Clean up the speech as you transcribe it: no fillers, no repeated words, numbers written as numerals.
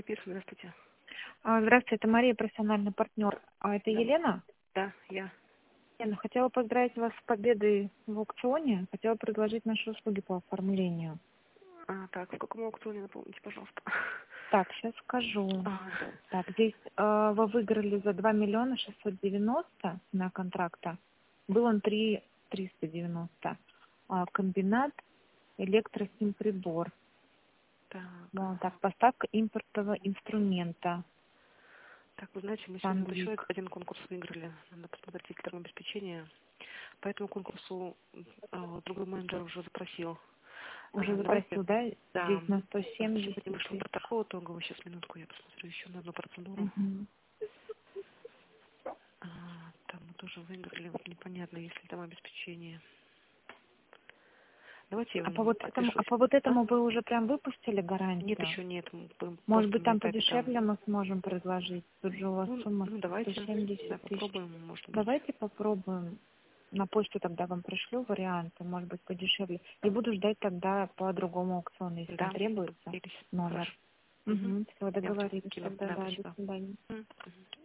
Пир, здравствуйте. Здравствуйте, это Мария, профессиональный партнер. Это Да, Елена? да, я. Елена, хотела поздравить вас с победой в аукционе. Хотела предложить наши услуги по оформлению. Так, в каком аукционе, напомните, пожалуйста. Так, сейчас скажу. А, Так, здесь вы выиграли за 2 690 на контракта. Был он 390. Комбинат электросимприбор. так, Вот так, поставка импортного инструмента. так, вы знаете, мы сегодня вот еще Сандвик. один конкурс выиграли. Надо посмотреть фильтром обеспечения. По этому конкурсу другой менеджер уже запросил. Уже Давайте, запросил, да? да, Здесь на сегодня 170 вышел тысяч. протокол итоговый. Сейчас, минутку, я посмотрю еще на одну процедуру. Мгм. А, Там мы тоже выиграли, вот непонятно, есть ли там обеспечение. Давайте я А по вам вот этому, отпишусь. А? вы уже прям выпустили Нет, гарантию? еще нет. Мы Может просто быть, на там этапе там. подешевле мы сможем предложить? Тут же у вас сумма Ну, давайте, 170 да, тысяч. попробуем, может быть. Давайте попробуем. На почту тогда вам пришлю варианты, может быть, подешевле. И буду ждать тогда по другому аукциону, если он Да, требуется, договорились. номер. Хорошо. Угу. Все, Я вам сейчас договорились кину. тогда, Да, да, до спасибо. свидания. Мгм.